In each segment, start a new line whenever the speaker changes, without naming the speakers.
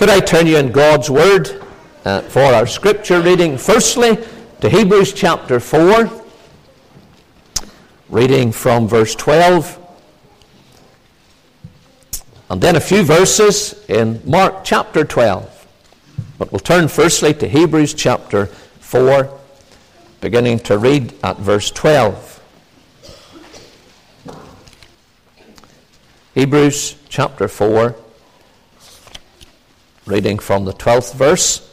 Could I turn you in God's Word for our Scripture reading? Firstly, to Hebrews chapter 4, reading from verse 12. And then a few verses in Mark chapter 12. But we'll turn firstly to Hebrews chapter 4, beginning to read at verse 12. Hebrews chapter 4, reading from the 12th verse.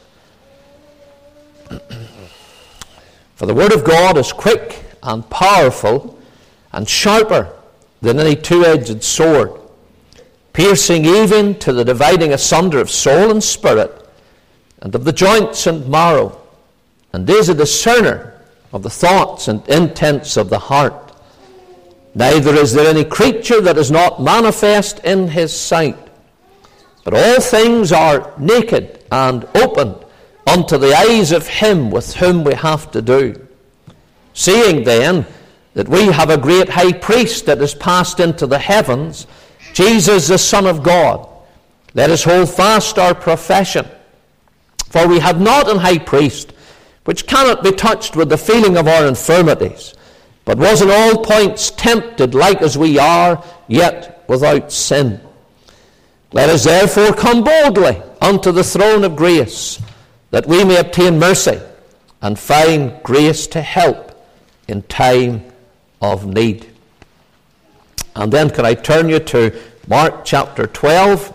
For the word of God is quick and powerful and sharper than any two-edged sword, piercing even to the dividing asunder of soul and spirit, and of the joints and marrow, and is a discerner of the thoughts and intents of the heart. Neither is there any creature that is not manifest in his sight, but all things are naked and opened unto the eyes of him with whom we have to do. Seeing then that we have a great high priest that is passed into the heavens, Jesus the Son of God, let us hold fast our profession. For we have not an high priest which cannot be touched with the feeling of our infirmities, but was in all points tempted like as we are, yet without sin. Let us therefore come boldly unto the throne of grace, that we may obtain mercy and find grace to help in time of need. And then can I turn you to Mark chapter 12.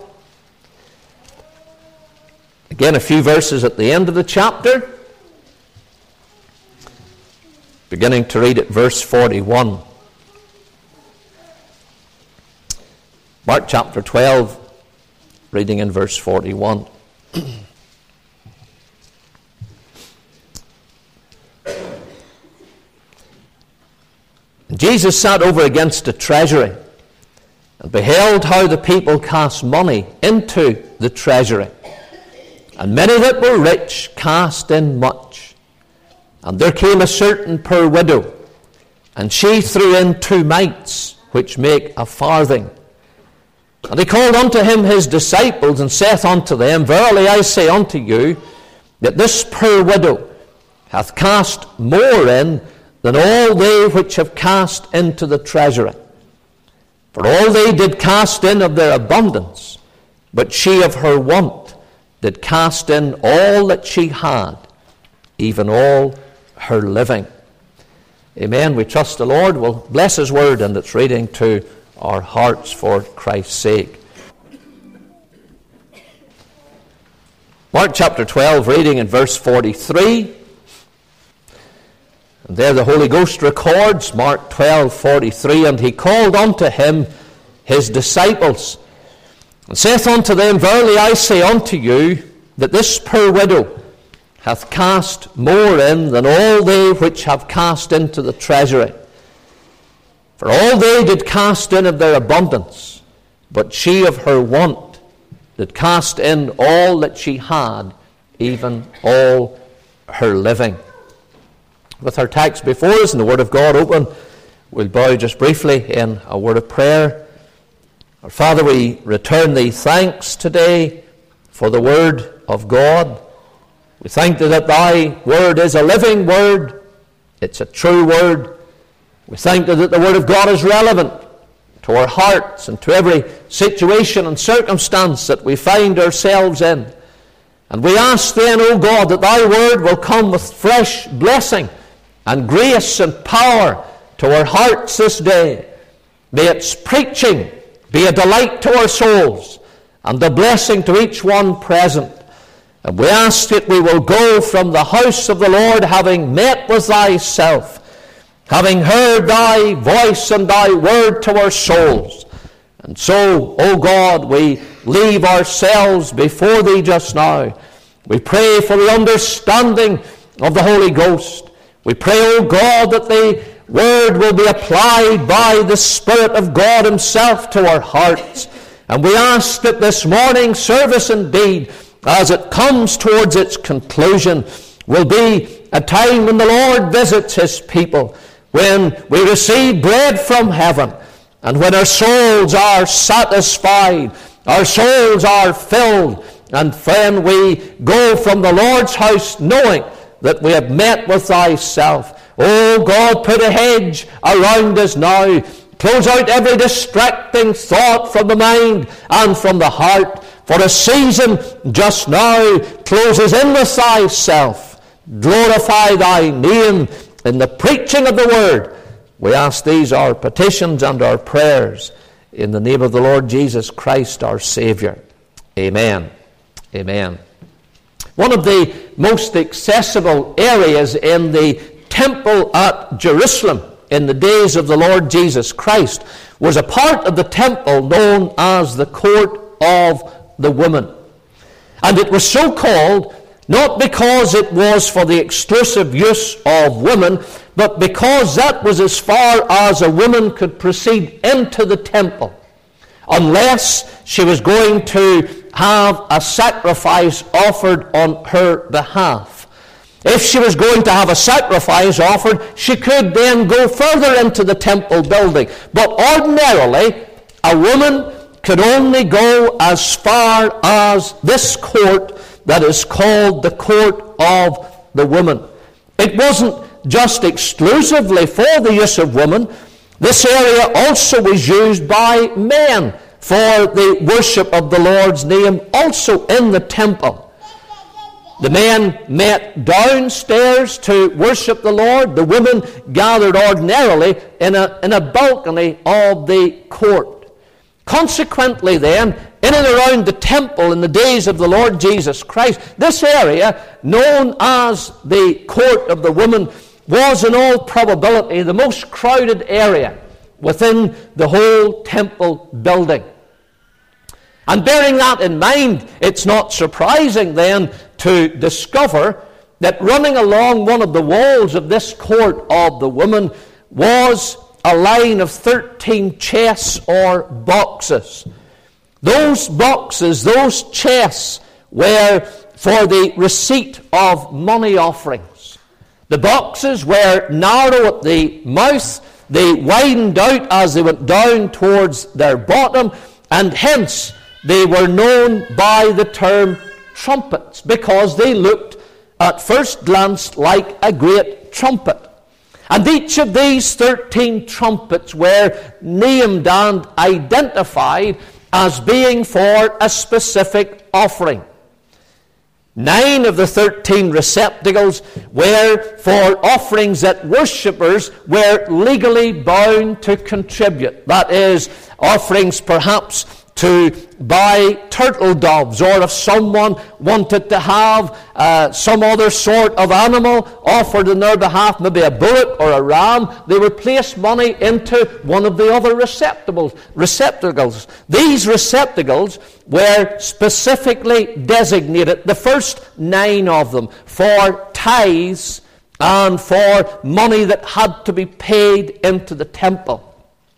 Again, a few verses at the end of the chapter, beginning to read at verse 41. Mark chapter 12, reading in verse 41. Jesus sat over against a treasury, and beheld how the people cast money into the treasury. And many that were rich cast in much. And there came a certain poor widow, and she threw in 2 mites, which make a farthing. And he called unto him his disciples, and saith unto them, Verily I say unto you, that this poor widow hath cast more in than all they which have cast into the treasury. For all they did cast in of their abundance, but she of her want did cast in all that she had, even all her living. Amen. We trust the Lord will bless his word and its reading to our hearts for Christ's sake. Mark chapter 12, reading in verse 43. And there the Holy Ghost records, Mark 12:43, and he called unto him his disciples, and saith unto them, Verily I say unto you, that this poor widow hath cast more in than all they which have cast into the treasury. For all they did cast in of their abundance, but she of her want did cast in all that she had, even all her living. With our text before us and the Word of God open, we'll bow just briefly in a word of prayer. Our Father, we return thee thanks today for the Word of God. We thank thee that thy Word is a living Word. It's a true Word. We thank thee that the Word of God is relevant to our hearts and to every situation and circumstance that we find ourselves in. And we ask then, O God, that thy Word will come with fresh blessing and grace and power to our hearts this day. May its preaching be a delight to our souls and a blessing to each one present. And we ask that we will go from the house of the Lord having met with thyself, having heard thy voice and thy word to our souls. And so, O God, we leave ourselves before thee just now. We pray for the understanding of the Holy Ghost. We pray, O God, that the word will be applied by the Spirit of God himself to our hearts. And we ask that this morning's service indeed, as it comes towards its conclusion, will be a time when the Lord visits his people, when we receive bread from heaven, and when our souls are satisfied, our souls are filled, And when we go from the Lord's house knowing that we have met with thyself, oh God, put a hedge around us now. Close out every distracting thought from the mind and from the heart. For a season just now closes in with thyself. Glorify thy name in the preaching of the word. We ask these our petitions and our prayers in the name of the Lord Jesus Christ our Savior. Amen. Amen. One of the most accessible areas in the temple at Jerusalem in the days of the Lord Jesus Christ was a part of the temple known as the Court of the Women. And it was so called not because it was for the exclusive use of women, but because that was as far as a woman could proceed into the temple, unless she was going to have a sacrifice offered on her behalf. If she was going to have a sacrifice offered, she could then go further into the temple building. But ordinarily, a woman could only go as far as this court that is called the Court of the Women. It wasn't just exclusively for the use of women. This area also was used by men for the worship of the Lord's name, also in the temple. The men met downstairs to worship the Lord. The women gathered ordinarily in a balcony of the court. Consequently then, in and around the temple in the days of the Lord Jesus Christ, this area, known as the Court of the Women, was in all probability the most crowded area within the whole temple building. And bearing that in mind, it's not surprising then to discover that running along one of the walls of this Court of the Women was a line of 13 chests or boxes. Those boxes, those chests, were for the receipt of money offerings. The boxes were narrow at the mouth. They widened out as they went down towards their bottom, and hence they were known by the term trumpets, because they looked at first glance like a great trumpet. And each of these 13 trumpets were named and identified as being for a specific offering. 9 of the 13 receptacles were for offerings that worshippers were legally bound to contribute. That is, offerings perhaps to buy turtle doves, or if someone wanted to have some other sort of animal offered in their behalf, maybe a bullock or a ram, they would place money into one of the other receptacles. These receptacles were specifically designated, the first 9 of them, for tithes and for money that had to be paid into the temple.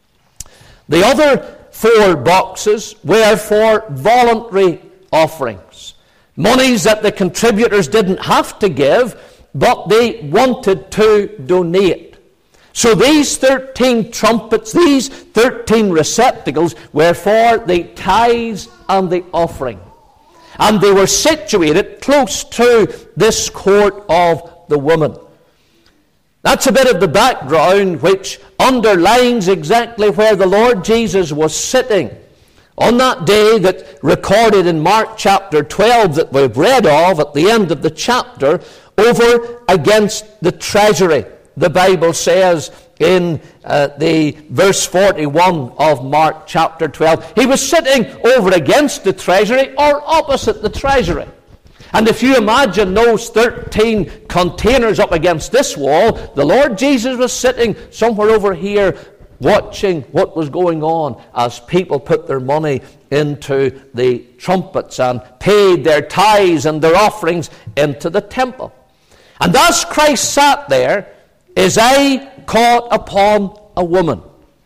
The other 4 boxes were for voluntary offerings. Monies that the contributors didn't have to give, but they wanted to donate. So these 13 trumpets, these 13 receptacles were for the tithes and the offering. And they were situated close to this Court of the Women. That's a bit of the background which underlines exactly where the Lord Jesus was sitting on that day that recorded in Mark chapter 12 that we've read of at the end of the chapter, over against the treasury. The Bible says in the verse 41 of Mark chapter 12, he was sitting over against the treasury or opposite the treasury. And if you imagine those 13 containers up against this wall, the Lord Jesus was sitting somewhere over here watching what was going on as people put their money into the trumpets and paid their tithes and their offerings into the temple. And as Christ sat there, his eye caught upon a woman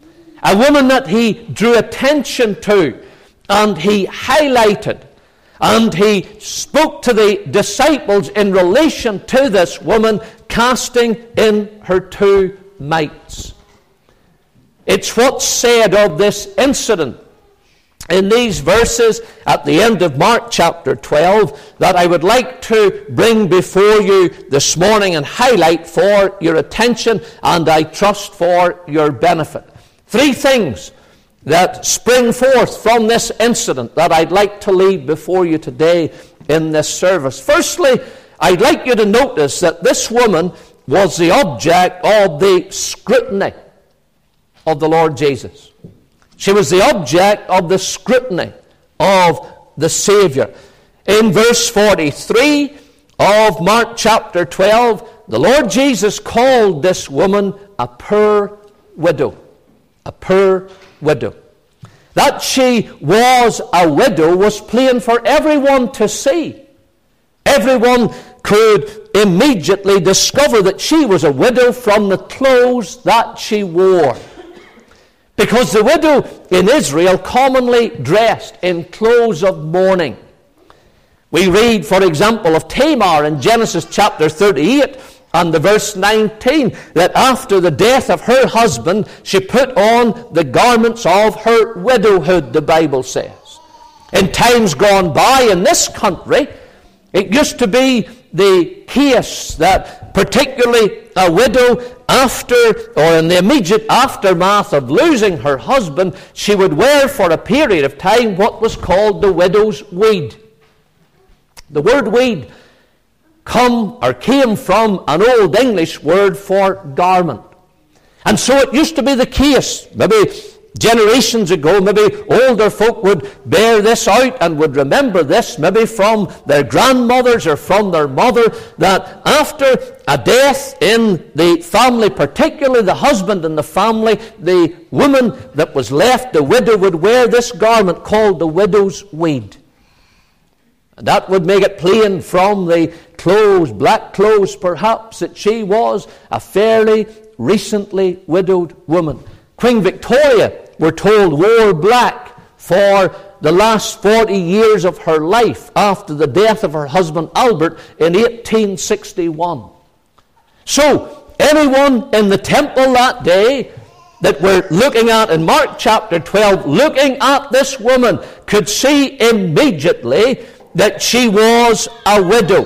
that he drew attention to, and he highlighted. And he spoke to the disciples in relation to this woman, casting in her 2 mites. It's what's said of this incident in these verses at the end of Mark chapter 12 that I would like to bring before you this morning and highlight for your attention, and I trust for your benefit. 3 things that spring forth from this incident that I'd like to leave before you today in this service. Firstly, I'd like you to notice that this woman was the object of the scrutiny of the Lord Jesus. She was the object of the scrutiny of the Savior. In verse 43 of Mark chapter 12, the Lord Jesus called this woman a poor widow. A poor widow. That she was a widow was plain for everyone to see. Everyone could immediately discover that she was a widow from the clothes that she wore. Because the widow in Israel commonly dressed in clothes of mourning. We read, for example, of Tamar in Genesis chapter 38 and the verse 19, that after the death of her husband, she put on the garments of her widowhood, the Bible says. In times gone by in this country, it used to be the case that particularly a widow, after or in the immediate aftermath of losing her husband, she would wear for a period of time what was called the widow's weed. The word weed came from an Old English word for garment. And so it used to be the case, maybe generations ago, maybe older folk would bear this out and would remember this, maybe from their grandmothers or from their mother, that after a death in the family, particularly the husband in the family, the woman that was left, the widow, would wear this garment called the widow's weed. And that would make it plain from the clothes, black clothes perhaps, that she was a fairly recently widowed woman. Queen Victoria, we're told, wore black for the last 40 years of her life after the death of her husband Albert in 1861. So, anyone in the temple that day that we're looking at in Mark chapter 12, looking at this woman, could see immediately that she was a widow.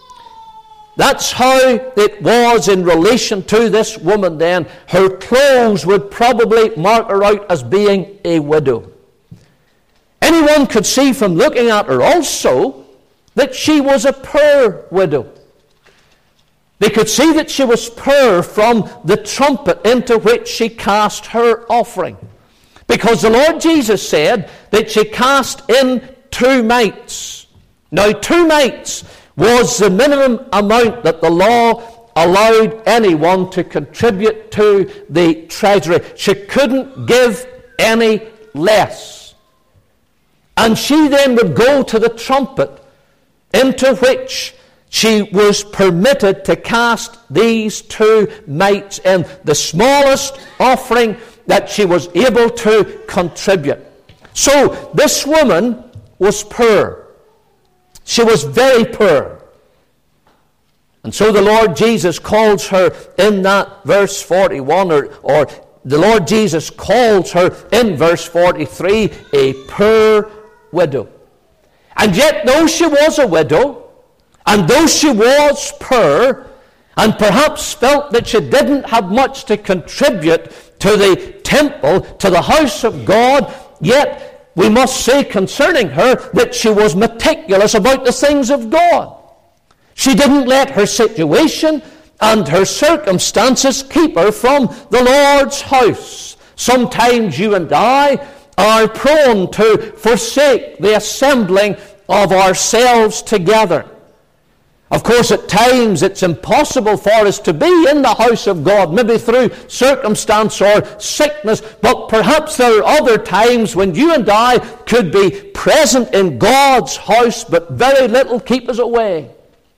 That's how it was in relation to this woman then. Her clothes would probably mark her out as being a widow. Anyone could see from looking at her also that she was a poor widow. They could see that she was poor from the trumpet into which she cast her offering. Because the Lord Jesus said that she cast in 2 mites. Now 2 mites was the minimum amount that the law allowed anyone to contribute to the treasury. She couldn't give any less. And she then would go to the trumpet into which she was permitted to cast these 2 mites in, the smallest offering that she was able to contribute. So this woman was poor. She was very poor. And so the Lord Jesus calls her in that verse 41, or the Lord Jesus calls her in verse 43, a poor widow. And yet, though she was a widow, and though she was poor, and perhaps felt that she didn't have much to contribute to the temple, to the house of God, yet we must say concerning her that she was meticulous about the things of God. She didn't let her situation and her circumstances keep her from the Lord's house. Sometimes you and I are prone to forsake the assembling of ourselves together. Of course, at times it's impossible for us to be in the house of God, maybe through circumstance or sickness, but perhaps there are other times when you and I could be present in God's house, but very little keep us away.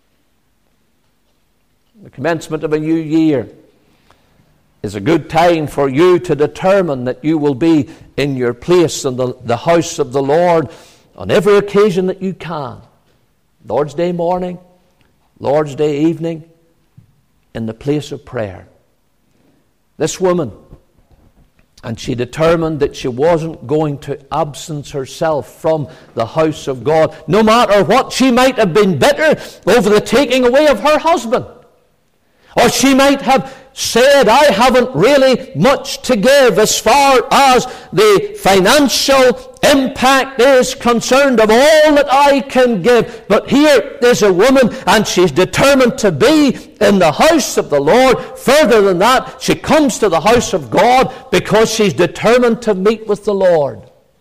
The commencement of a new year is a good time for you to determine that you will be in your place in the house of the Lord on every occasion that you can. Lord's Day morning, Lord's Day evening, in the place of prayer. This woman And she determined that she wasn't going to absence herself from the house of God, no matter what. She might have been bitter over the taking away of her husband. Or she might have said, I haven't really much to give as far as the financial impact is concerned of all that I can give. But here is a woman, and she's determined to be in the house of the Lord. Further than that, she comes to the house of God because she's determined to meet with the Lord.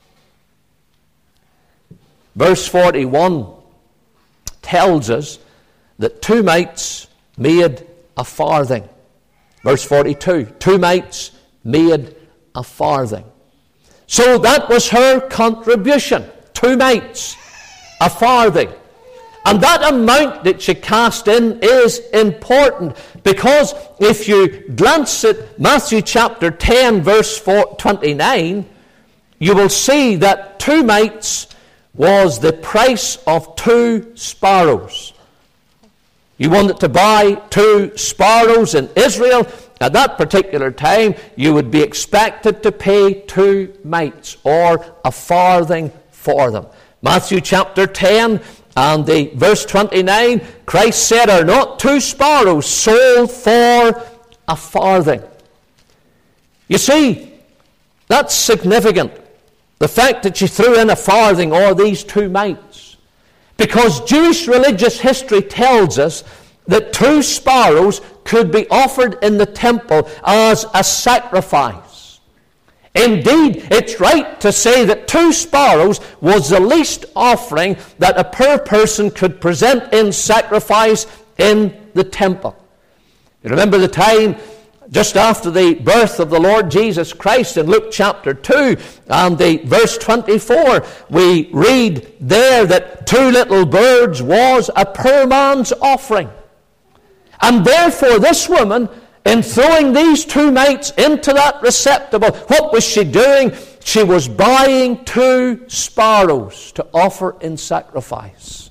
Verse 41 tells us that 2 mites made a farthing. Verse 42, 2 mites made a farthing. So that was her contribution. 2 mites, a farthing. And that amount that she cast in is important, because if you glance at Matthew chapter 10, verse 29, you will see that 2 mites was the price of 2 sparrows. You wanted to buy 2 sparrows in Israel. At that particular time, you would be expected to pay 2 mites, or a farthing, for them. Matthew chapter 10 and the verse 29, Christ said, are not 2 sparrows sold for a farthing? You see, that's significant. The fact that she threw in a farthing, or these 2 mites. Because Jewish religious history tells us that 2 sparrows could be offered in the temple as a sacrifice. Indeed, it's right to say that 2 sparrows was the least offering that a poor person could present in sacrifice in the temple. You remember the time just after the birth of the Lord Jesus Christ in Luke chapter 2 and the verse 24, we read there that 2 little birds was a poor man's offering. And therefore this woman, in throwing these 2 mites into that receptacle, what was she doing? She was buying 2 sparrows to offer in sacrifice.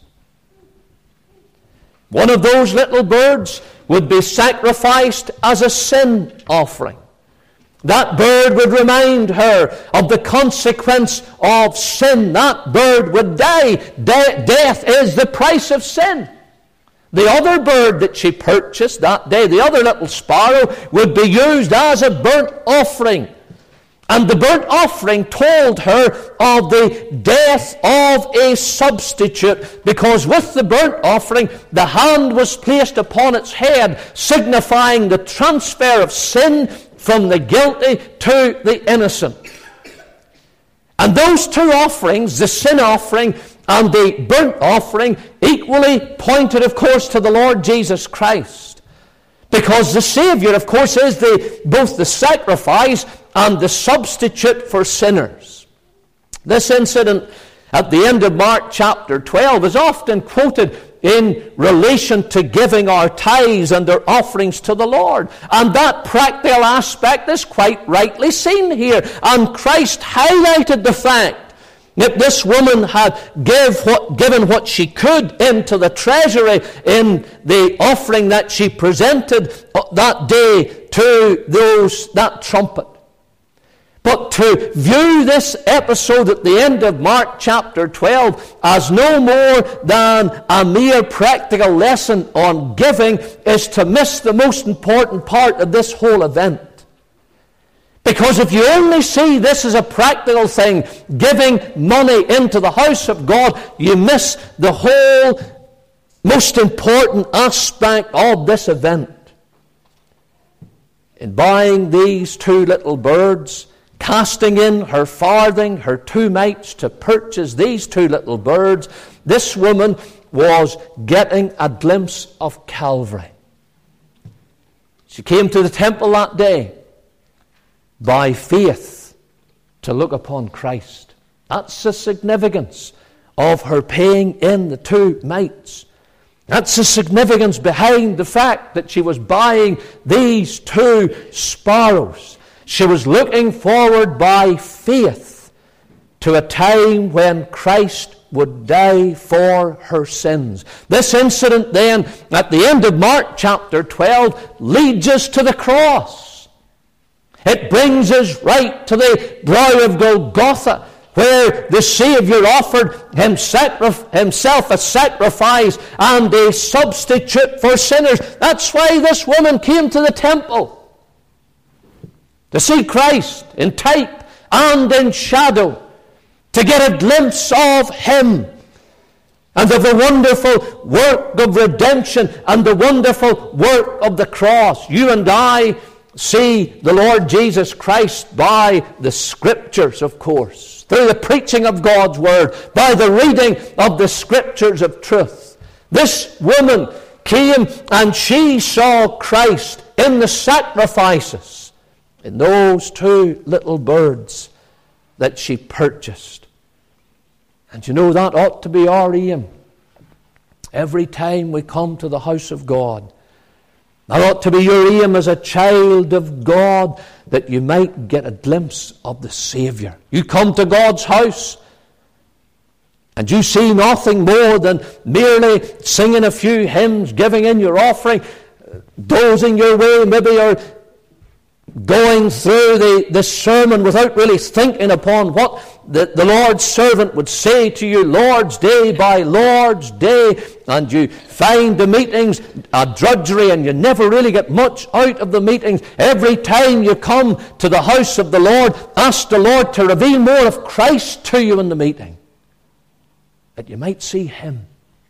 One of those little birds would be sacrificed as a sin offering. That bird would remind her of the consequence of sin. That bird would die. Death is the price of sin. The other bird that she purchased that day, the other little sparrow, would be used as a burnt offering. And the burnt offering told her of the death of a substitute, because with the burnt offering, the hand was placed upon its head, signifying the transfer of sin from the guilty to the innocent. And those 2 offerings, the sin offering and the burnt offering, equally pointed, of course, to the Lord Jesus Christ. Because the Savior, of course, is both the sacrifice and the substitute for sinners. This incident at the end of Mark chapter 12 is often quoted in relation to giving our tithes and our offerings to the Lord. And that practical aspect is quite rightly seen here. And Christ highlighted the fact that this woman had given what she could into the treasury in the offering that she presented that day to that trumpet. But to view this episode at the end of Mark chapter 12 as no more than a mere practical lesson on giving is to miss the most important part of this whole event. Because if you only see this as a practical thing, giving money into the house of God, you miss the whole most important aspect of this event. In buying these 2 little birds, casting in her farthing, her 2 mites to purchase these 2 little birds, this woman was getting a glimpse of Calvary. She came to the temple that day by faith to look upon Christ. That's the significance of her paying in the 2 mites. That's the significance behind the fact that she was buying these 2 sparrows. She was looking forward by faith to a time when Christ would die for her sins. This incident then, at the end of Mark chapter 12, leads us to the cross. It brings us right to the brow of Golgotha, where the Saviour offered himself a sacrifice and a substitute for sinners. That's why this woman came to the temple, to see Christ in type and in shadow, to get a glimpse of Him and of the wonderful work of redemption and the wonderful work of the cross. You and I see the Lord Jesus Christ by the Scriptures, of course, through the preaching of God's Word, by the reading of the Scriptures of truth. This woman came and she saw Christ in the sacrifices, in those 2 little birds that she purchased. And you know, that ought to be our aim every time we come to the house of God. That ought to be your aim as a child of God, that you might get a glimpse of the Saviour. You come to God's house and you see nothing more than merely singing a few hymns, giving in your offering, dozing your way maybe, or going through the sermon without really thinking upon what the Lord's servant would say to you, Lord's Day by Lord's Day, and you find the meetings a drudgery and you never really get much out of the meetings. Every time you come to the house of the Lord, ask the Lord to reveal more of Christ to you in the meeting, that you might see Him.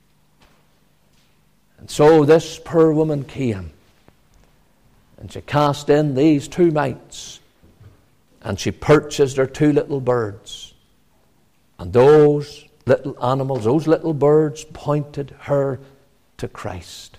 And so this poor woman came, and she cast in these 2 mites, and she purchased her 2 little birds. And those little animals, those little birds, pointed her to Christ.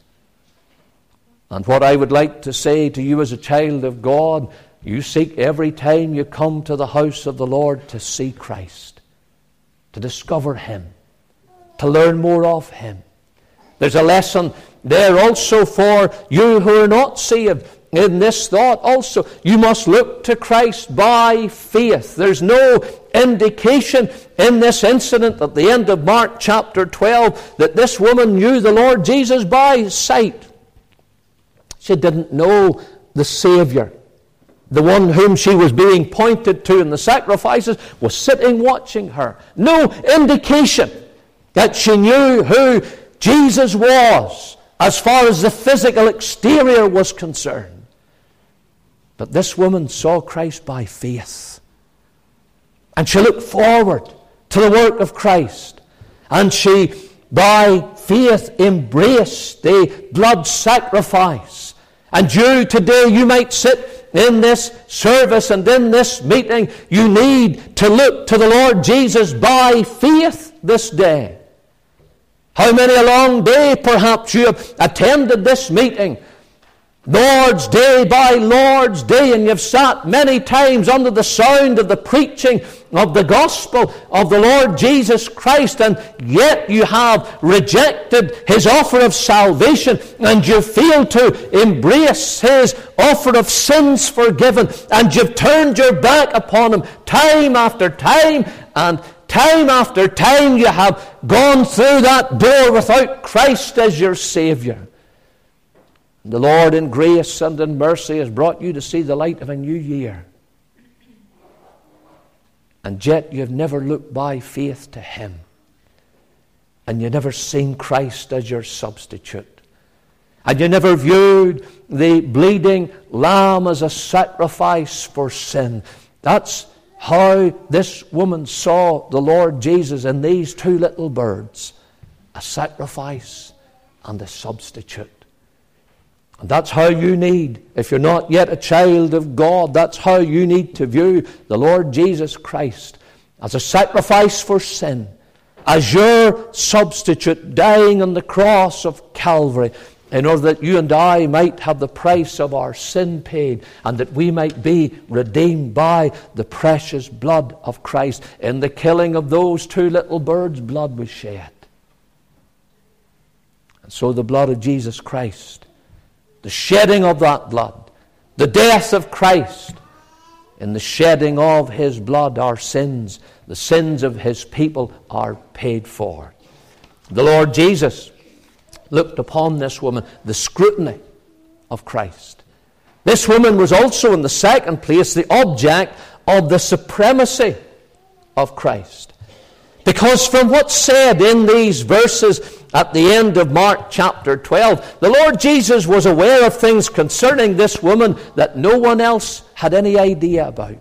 And what I would like to say to you as a child of God, you seek every time you come to the house of the Lord to see Christ, to discover Him, to learn more of Him. There's a lesson there also for you who are not saved. In this thought also, you must look to Christ by faith. There's no indication in this incident at the end of Mark chapter 12 that this woman knew the Lord Jesus by sight. She didn't know the Saviour. The one whom she was being pointed to in the sacrifices was sitting watching her. No indication that she knew who Jesus was as far as the physical exterior was concerned. But this woman saw Christ by faith. And she looked forward to the work of Christ. And she, by faith, embraced the blood sacrifice. And you today, you might sit in this service and in this meeting, you need to look to the Lord Jesus by faith this day. How many a long day perhaps you have attended this meeting, Lord's Day by Lord's Day, and you've sat many times under the sound of the preaching of the gospel of the Lord Jesus Christ, and yet you have rejected His offer of salvation, and you fail to embrace His offer of sins forgiven, and you've turned your back upon Him time after time, and time after time you have gone through that door without Christ as your Saviour. The Lord in grace and in mercy has brought you to see the light of a new year. And yet you've never looked by faith to Him. And you've never seen Christ as your substitute. And you never viewed the bleeding lamb as a sacrifice for sin. That's how this woman saw the Lord Jesus in these 2 little birds. A sacrifice and a substitute. And that's how you need, if you're not yet a child of God, that's how you need to view the Lord Jesus Christ as a sacrifice for sin, as your substitute dying on the cross of Calvary, in order that you and I might have the price of our sin paid, and that we might be redeemed by the precious blood of Christ. In the killing of those 2 little birds, blood was shed. And so the blood of Jesus Christ, the shedding of that blood, the death of Christ, in the shedding of His blood, our sins, the sins of His people, are paid for. The Lord Jesus looked upon this woman, the scrutiny of Christ, This woman was also, in the second place, the object of the supremacy of Christ. Because from what's said in these verses at the end of Mark chapter 12, the Lord Jesus was aware of things concerning this woman that no one else had any idea about.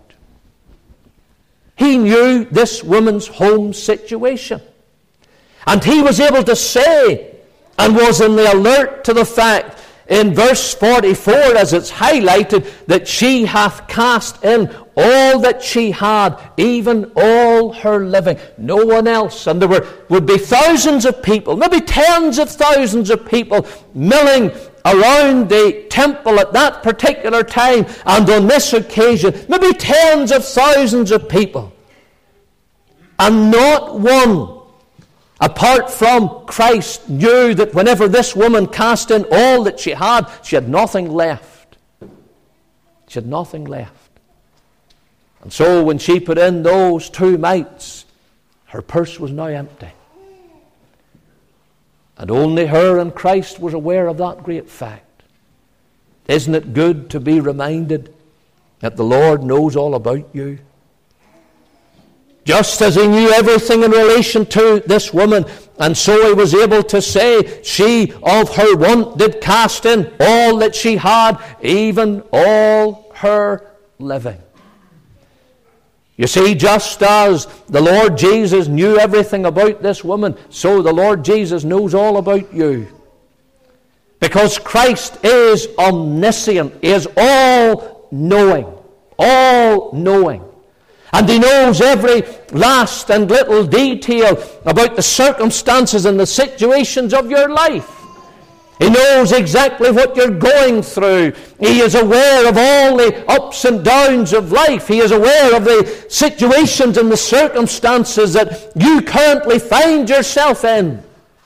He knew this woman's home situation. And he was able to say, and was in the alert to the fact, in verse 44, as it's highlighted, that she hath cast in all that she had, even all her living. No one else. And there would be thousands of people, maybe tens of thousands of people, milling around the temple at that particular time. And on this occasion, maybe tens of thousands of people. And not one, apart from Christ, knew that whenever this woman cast in all that she had nothing left. She had nothing left. And so when she put in those 2 mites, her purse was now empty. And only her and Christ was aware of that great fact. Isn't it good to be reminded that the Lord knows all about you? Just as he knew everything in relation to this woman, and so he was able to say, she of her want did cast in all that she had, even all her living. You see, just as the Lord Jesus knew everything about this woman, so the Lord Jesus knows all about you. Because Christ is omniscient, is all-knowing, all-knowing. And he knows every last and little detail about the circumstances and the situations of your life. He knows exactly what you're going through. He is aware of all the ups and downs of life. He is aware of the situations and the circumstances that you currently find yourself in.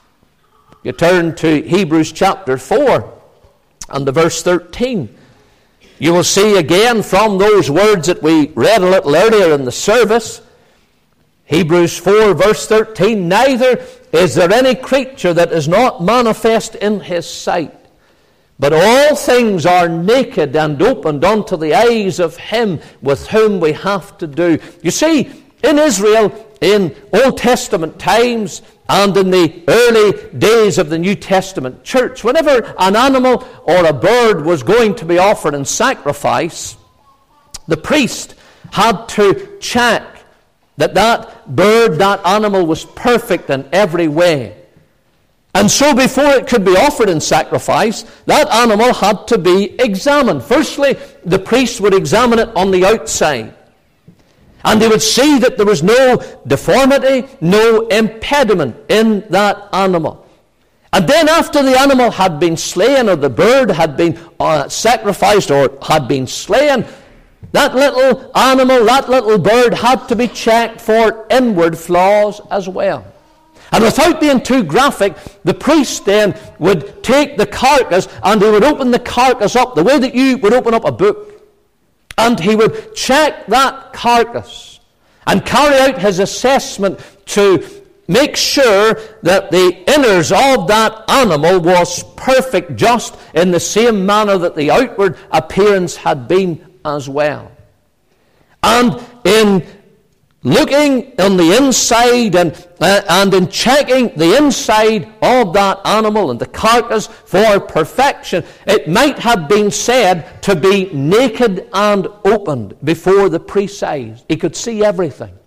You turn to Hebrews chapter 4 and the verse 13. You will see again from those words that we read a little earlier in the service, Hebrews 4 verse 13, neither is there any creature that is not manifest in his sight, but all things are naked and opened unto the eyes of him with whom we have to do. You see, in Israel, in Old Testament times, and in the early days of the New Testament church, whenever an animal or a bird was going to be offered in sacrifice, the priest had to check that that bird, that animal was perfect in every way. And so before it could be offered in sacrifice, that animal had to be examined. Firstly, the priest would examine it on the outside. And they would see that there was no deformity, no impediment in that animal. And then after the animal had been slain, or the bird had been sacrificed, or had been slain, that little animal, that little bird had to be checked for inward flaws as well. And without being too graphic, the priest then would take the carcass and he would open the carcass up the way that you would open up a book. And he would check that carcass and carry out his assessment to make sure that the innards of that animal was perfect, just in the same manner that the outward appearance had been as well. And in looking on the inside and in checking the inside of that animal and the carcass for perfection, it might have been said to be naked and opened before the priest's eyes. He could see everything.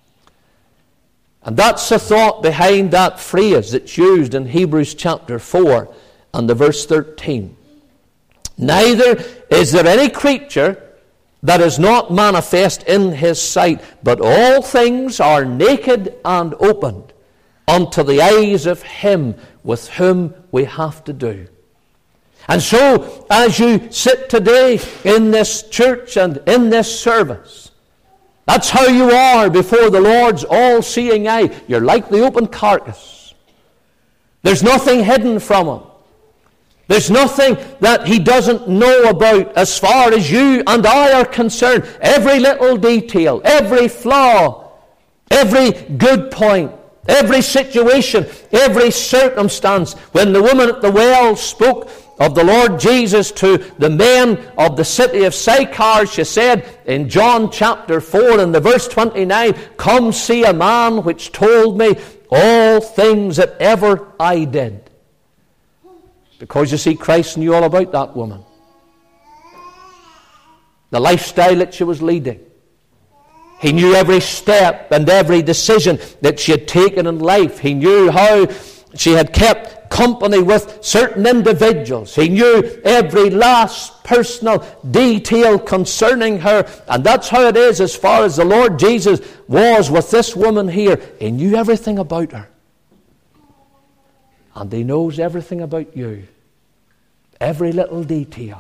And that's the thought behind that phrase that's used in Hebrews chapter 4 and the verse 13. Neither is there any creature that is not manifest in his sight, but all things are naked and opened unto the eyes of him with whom we have to do. And so, as you sit today in this church and in this service, that's how you are before the Lord's all-seeing eye. You're like the open carcass. There's nothing hidden from him. There's nothing that he doesn't know about as far as you and I are concerned. Every little detail, every flaw, every good point, every situation, every circumstance. When the woman at the well spoke of the Lord Jesus to the men of the city of Sychar, she said in John chapter 4 and the verse 29, "Come see a man which told me all things that ever I did." Because you see, Christ knew all about that woman. The lifestyle that she was leading. He knew every step and every decision that she had taken in life. He knew how she had kept company with certain individuals. He knew every last personal detail concerning her. And that's how it is as far as the Lord Jesus was with this woman here. He knew everything about her. And He knows everything about you. Every little detail.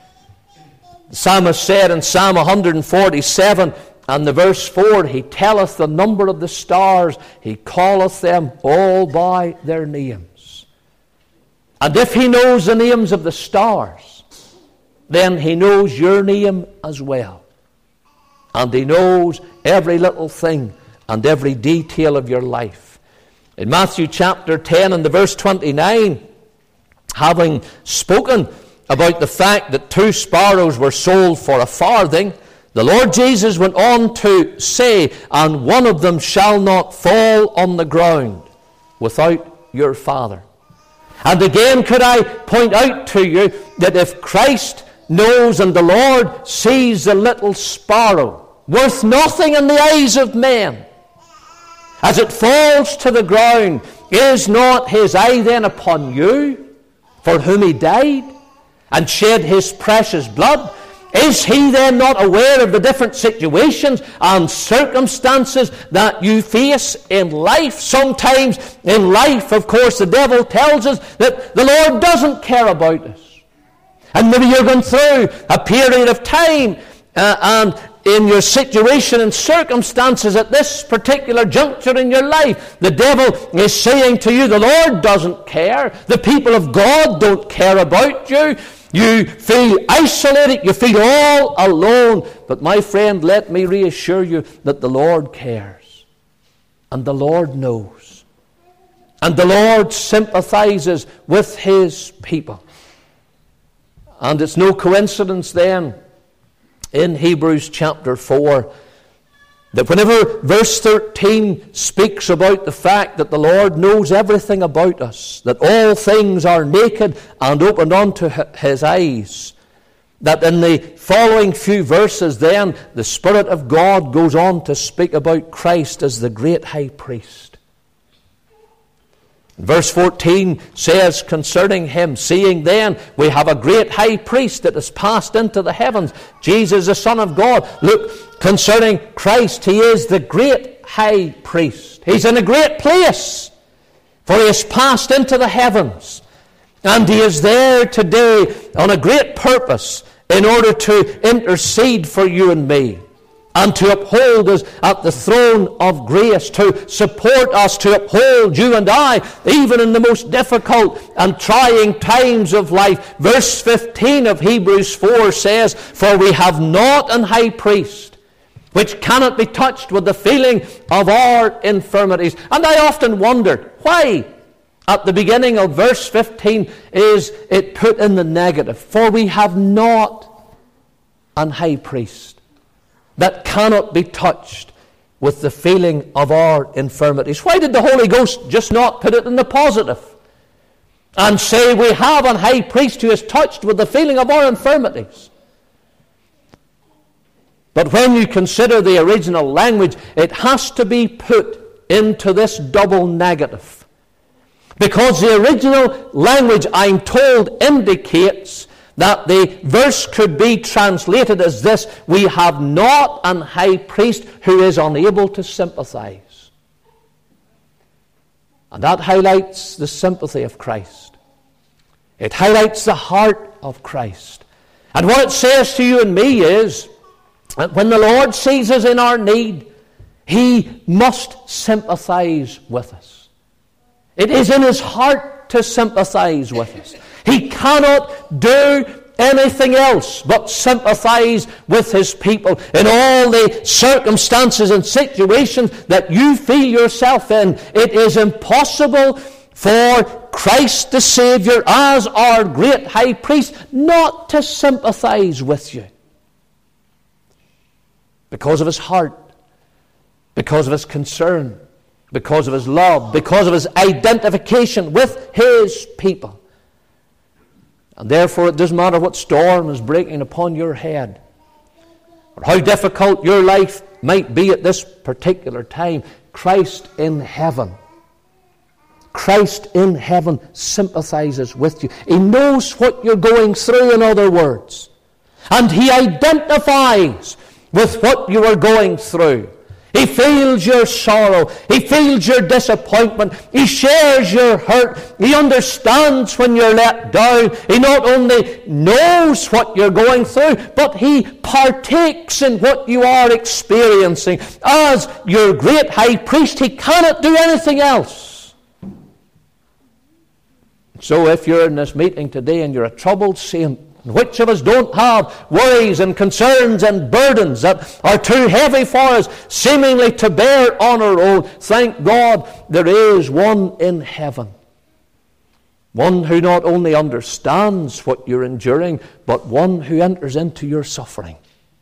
The psalmist said in Psalm 147 and the verse 4, He telleth the number of the stars, He calleth them all by their names. And if He knows the names of the stars, then He knows your name as well. And He knows every little thing and every detail of your life. In Matthew chapter 10 and the verse 29, having spoken about the fact that 2 sparrows were sold for a farthing, the Lord Jesus went on to say, "And one of them shall not fall on the ground without your Father." And again could I point out to you that if Christ knows and the Lord sees the little sparrow, worth nothing in the eyes of men, as it falls to the ground, is not His eye then upon you, for whom He died and shed His precious blood? Is He then not aware of the different situations and circumstances that you face in life? Sometimes in life, of course, the devil tells us that the Lord doesn't care about us. And maybe you're going through a period of time and in your situation and circumstances at this particular juncture in your life, the devil is saying to you, the Lord doesn't care. The people of God don't care about you. You feel isolated. You feel all alone. But my friend, let me reassure you that the Lord cares. And the Lord knows. And the Lord sympathizes with His people. And it's no coincidence then in Hebrews chapter 4 that whenever verse 13 speaks about the fact that the Lord knows everything about us, that all things are naked and opened unto His eyes, that in the following few verses then the Spirit of God goes on to speak about Christ as the great high priest. Verse 14 says concerning Him, "Seeing then we have a great high priest that has passed into the heavens, Jesus the Son of God." Look, concerning Christ, He is the great high priest. He's in a great place, for He has passed into the heavens. And He is there today on a great purpose in order to intercede for you and me, and to uphold us at the throne of grace, to support us, to uphold you and I, even in the most difficult and trying times of life. Verse 15 of Hebrews 4 says, "For we have not an high priest, which cannot be touched with the feeling of our infirmities." And I often wondered, why at the beginning of verse 15 is it put in the negative? For we have not an high priest that cannot be touched with the feeling of our infirmities. Why did the Holy Ghost just not put it in the positive and say we have an high priest who is touched with the feeling of our infirmities? But when you consider the original language, it has to be put into this double negative. Because the original language, I'm told, indicates that the verse could be translated as this: "We have not an high priest who is unable to sympathize." And that highlights the sympathy of Christ. It highlights the heart of Christ. And what it says to you and me is that when the Lord sees us in our need, He must sympathize with us. It is in His heart to sympathize with us. He cannot do anything else but sympathize with His people in all the circumstances and situations that you feel yourself in. It is impossible for Christ the Saviour as our great high priest not to sympathize with you because of his heart, because of his concern, because of his love, because of his identification with his people. And therefore it doesn't matter what storm is breaking upon your head or how difficult your life might be at this particular time. Christ in heaven sympathizes with you. He knows what you're going through, in other words. And he identifies with what you are going through. He feels your sorrow. He feels your disappointment. He shares your hurt. He understands when you're let down. He not only knows what you're going through, but he partakes in what you are experiencing. As your great high priest, he cannot do anything else. So if you're in this meeting today and you're a troubled saint, which of us don't have worries and concerns and burdens that are too heavy for us seemingly to bear on our own? Thank God there is one in heaven. One who not only understands what you're enduring, but one who enters into your suffering.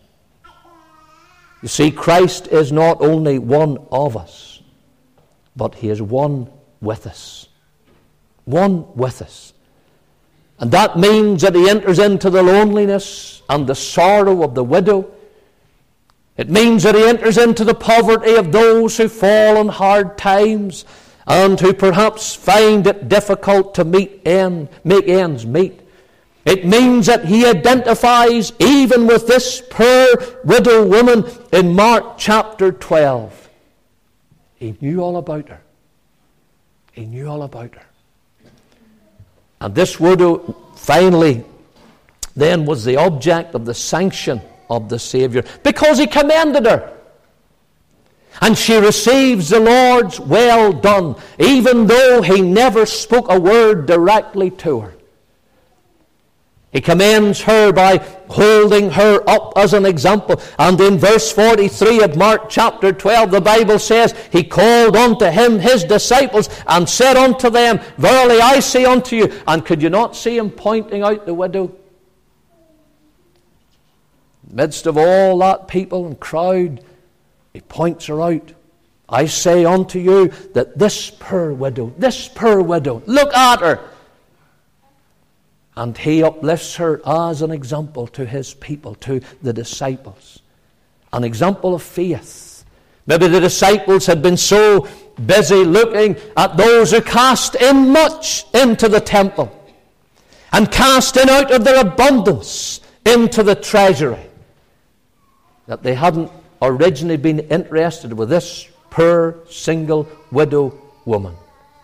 You see, Christ is not only one of us, but he is one with us. One with us. And that means that he enters into the loneliness and the sorrow of the widow. It means that he enters into the poverty of those who fall on hard times and who perhaps find it difficult to make ends meet. It means that he identifies even with this poor widow woman in Mark chapter 12. He knew all about her. He knew all about her. And this widow finally then was the object of the sanction of the Savior because he commended her. And she receives the Lord's well done, even though he never spoke a word directly to her. He commends her by holding her up as an example. And in verse 43 of Mark chapter 12, the Bible says, he called unto him his disciples and said unto them, verily I say unto you. And could you not see him pointing out the widow? In the midst of all that people and crowd, he points her out. I say unto you that this poor widow, look at her. And he uplifts her as an example to his people, to the disciples. An example of faith. Maybe the disciples had been so busy looking at those who cast in much into the temple and cast in out of their abundance into the treasury, that they hadn't originally been interested with this poor single widow woman.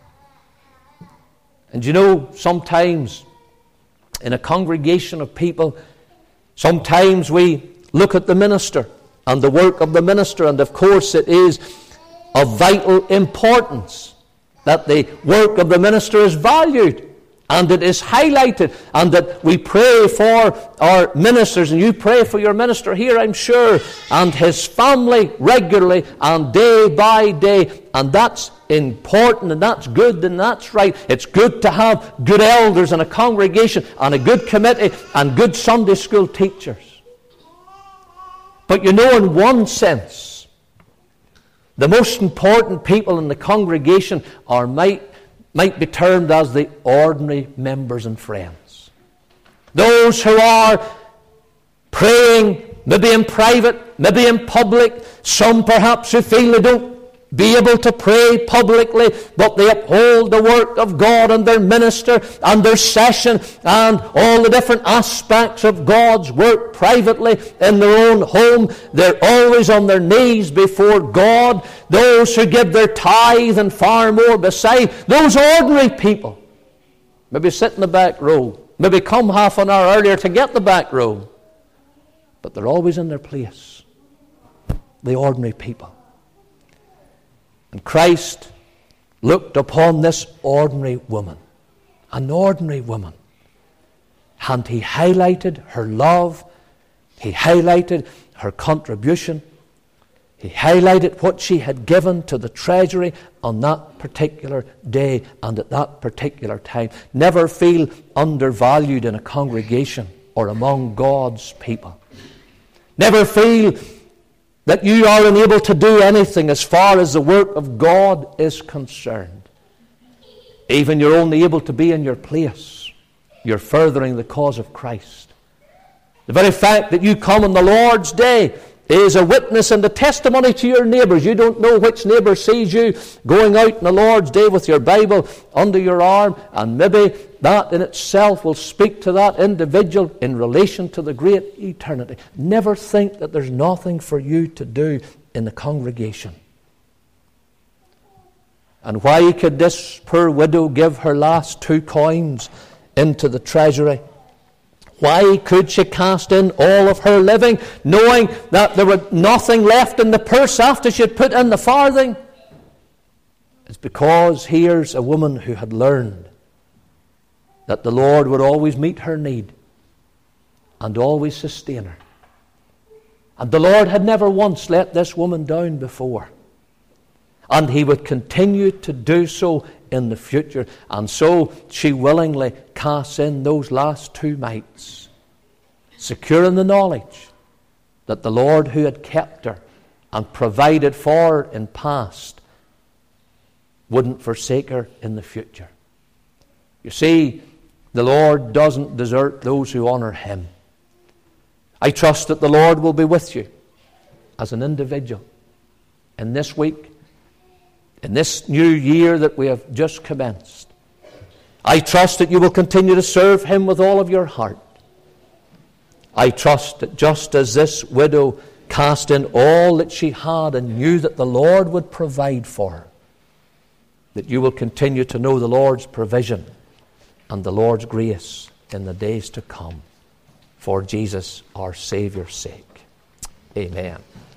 And you know, sometimes in a congregation of people, sometimes we look at the minister and the work of the minister, and of course it is of vital importance that the work of the minister is valued and it is highlighted, and that we pray for our ministers, and you pray for your minister here, I'm sure, and his family regularly and day by day, and that's important, and that's good, and that's right. It's good to have good elders in a congregation and a good committee and good Sunday school teachers. But you know, in one sense, the most important people in the congregation might be termed as the ordinary members and friends. Those who are praying, maybe in private, maybe in public. Some perhaps who feel they don't be able to pray publicly, but they uphold the work of God and their minister and their session and all the different aspects of God's work privately in their own home. They're always on their knees before God. Those who give their tithe and far more beside. Those ordinary people maybe sit in the back row, maybe come half an hour earlier to get the back row, but they're always in their place. The ordinary people. And Christ looked upon this ordinary woman, an ordinary woman, and he highlighted her love, he highlighted her contribution, He highlighted what she had given to the treasury on that particular day and at that particular time. Never feel undervalued in a congregation or among God's people. Never feel that you are unable to do anything as far as the work of God is concerned. Even you're only able to be in your place. You're furthering the cause of Christ. The very fact that you come on the Lord's Day is a witness and a testimony to your neighbours. You don't know which neighbour sees you going out on the Lord's Day with your Bible under your arm, and maybe that in itself will speak to that individual in relation to the great eternity. Never think that there's nothing for you to do in the congregation. And why could this poor widow give her last 2 coins into the treasury? Why could she cast in all of her living, knowing that there was nothing left in the purse after she had put in the farthing? It's because here's a woman who had learned that the Lord would always meet her need and always sustain her. And the Lord had never once let this woman down before. And He would continue to do so in the future. And so she willingly casts in those last 2 mites, secure in the knowledge that the Lord who had kept her and provided for her in past wouldn't forsake her in the future. You see, the Lord doesn't desert those who honor Him. I trust that the Lord will be with you as an individual in this week, in this new year that we have just commenced. I trust that you will continue to serve Him with all of your heart. I trust that just as this widow cast in all that she had and knew that the Lord would provide for her, that you will continue to know the Lord's provision and the Lord's grace in the days to come, for Jesus our Saviour's sake. Amen.